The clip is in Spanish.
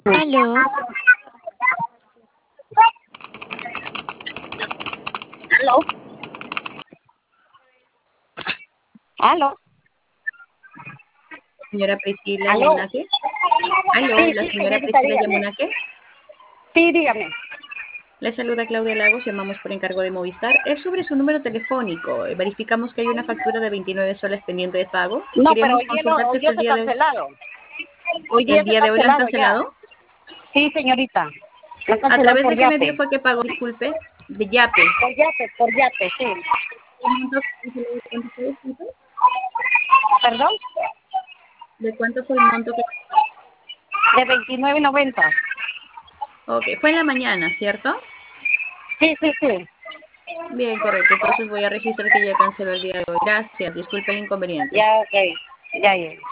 Aló, ¿Aló? ¿Aló? Señora Priscila ¿Aló? Yamunaque. Aló, Sí, la sí, señora señorita, Priscila dígame. Yamunaque. Sí, dígame. Le saluda Claudia Lagos, llamamos por encargo de Movistar. Es sobre su número telefónico. Verificamos que hay una factura de 29 soles pendiente de pago y No, pero queríamos hoy día, no, consultar si hoy es que día está cancelado. Hoy día el está día de hoy lo han cancelado ya. cancelado. Sí, señorita. Lo han ¿A cancelado través por de qué medio Yape. fue que pagó? Disculpe, de Yape. Por Yape, sí. ¿El monto cancelado de cuánto fue, disculpe? ¿Perdón? ¿De cuánto fue el monto que... De 29.90. Ok, fue en la mañana, ¿cierto? Sí, sí, sí. Bien, correcto. Entonces voy a registrar que ya canceló el día de hoy. Gracias. Disculpe el inconveniente. Ya, ok. Ya, ya.